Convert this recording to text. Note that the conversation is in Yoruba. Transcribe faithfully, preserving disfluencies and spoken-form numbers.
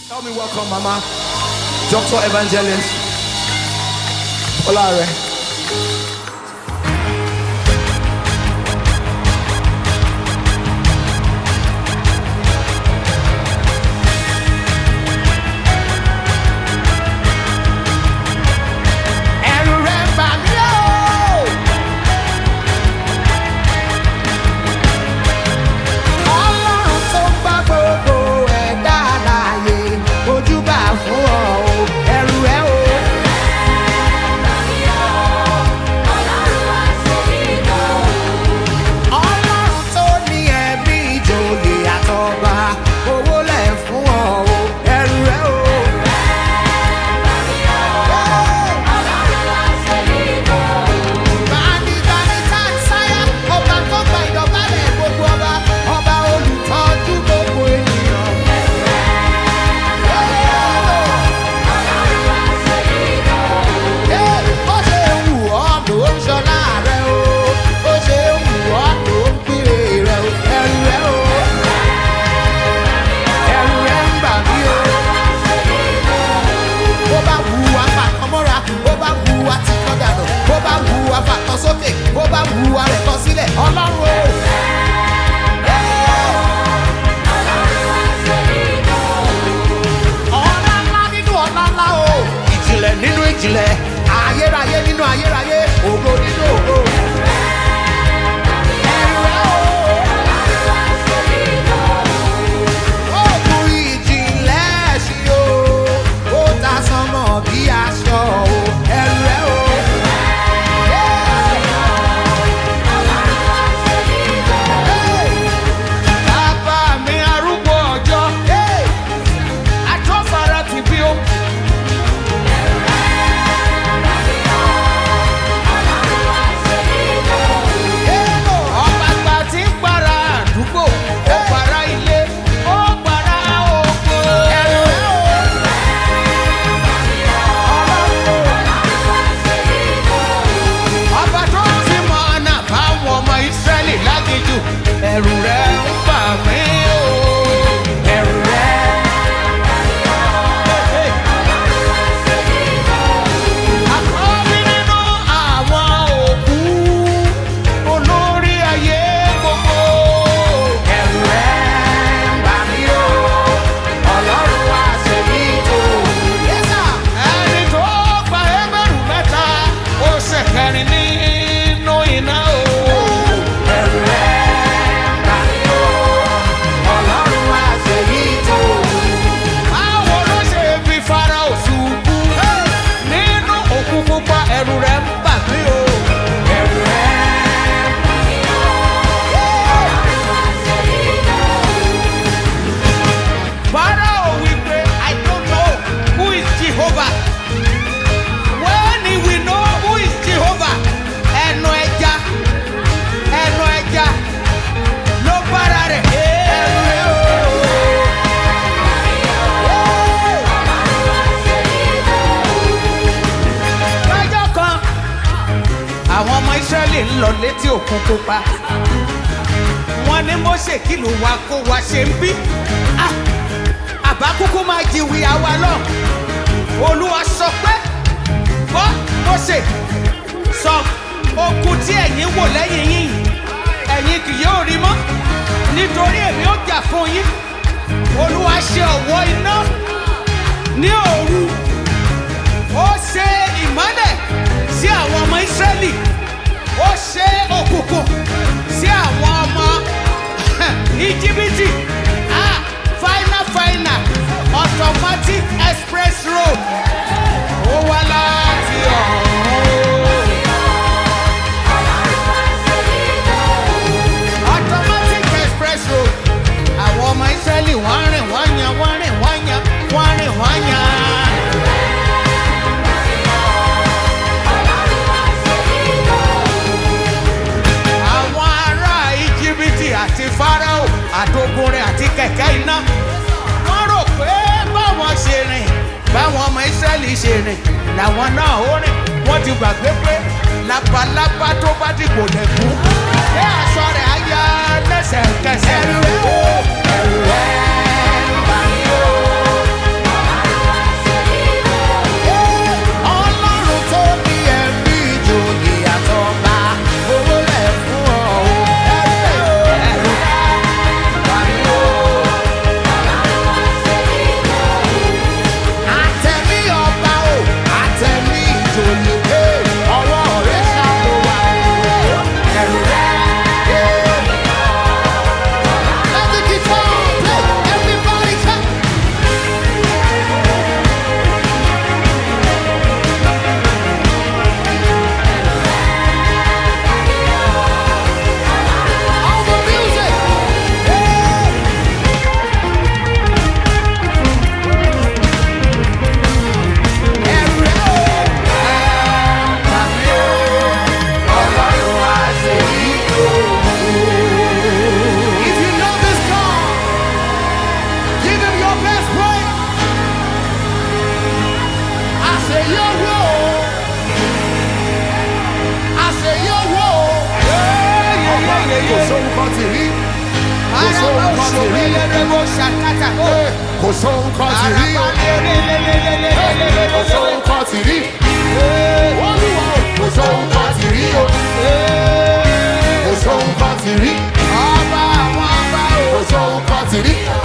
Help me welcome Mama, Doctor Evangelist Olare. Ayérayé nínú ayérayé, ògo nínú ògo. Ògùn ìjìnlẹ̀ ṣí o, ó ta sánmọ̀ bí aṣọ o, ẹrù rẹ̀ o. Bàbá mi arúgbó ọjọ́, àjọfara ti bí o. Ẹ̀rù rẹ̀ ń bà mí o, ẹ̀rù rẹ̀. Àkọ́bí nínú àwọn òkú, olórí ayé gbogbo. Ẹ̀rù rẹ̀ ń bà mí o, Ọlọ́run wá ṣe mí tó. Ẹni tó gba ẹgbẹ̀rún mẹ́ta, ó ṣèkẹrin nínú iná o. Ẹ̀rù rẹ̀. Ẹ̀rù rẹ̀ ń bà mí o. Ẹ̀rù rẹ̀ ń bà mí o. Pharaoh will pray, I don't know who is Jehovah. When he will know who is Jehovah, ẹnu ẹja, ẹnu ẹja ló bára rẹ̀. Ẹ̀rù rẹ̀ o. Àwọn ọmọ Ísírẹ́lì ń lọ létí òkun pupa. Wọ́n ní Mósè kí ló wá kó wa ṣe ń bí. Àbá kúkú máa jìwì àwa lọ. Olúwa sọ pé gbọ́ Mósè sọ okùn tí ẹ̀yin wò lẹ́yìn yín ẹ̀yin kì yóò rí mọ́ nítorí èmi ó jà fún yín. Olúwa ṣe ọ̀wọ́ iná ní òru. Ó ṣe ìmọ́lẹ̀ sí àwọn ọmọ Ísírẹ́lì, ó ṣe òkùnkùn sí àwọn ọmọ Íjíbítì. Ah, final final automatic express road ó wá láti ọ̀run. Automatic express road àwọn ọmọ Ísírẹ́lì wọ́n rìn wọ́n yan wọ́n rìn wọ́n yan wọ́n rìn wọ́n yan. Àti Fáráò àtògùn rẹ̀ àti kẹ̀kẹ́ iná wọ́n rò pé báwọn ṣe rìn báwọn ọmọ Ísírẹ́lì ṣe rìn làwọn náà ó rìn. Wọ́n ti gbàgbé pé labalábá tó bá dìbò lẹ́kùn pé aṣọ rẹ̀ á yá lẹ́sẹ̀kẹsẹ̀. Ẹ̀rù rẹ̀ ó ẹ̀rù rẹ̀ ń bà mí o. kan ti rí. Ṣòwélérébó ṣàkátà. Kò sóhun kan ti rí o. Kò sóhun kan ti rí. Olúwa o. Kò sóhun kan ti rí o. Kò sóhun kan ti rí. Ọba àwọn ọba o. Kò sóhun kan ti rí.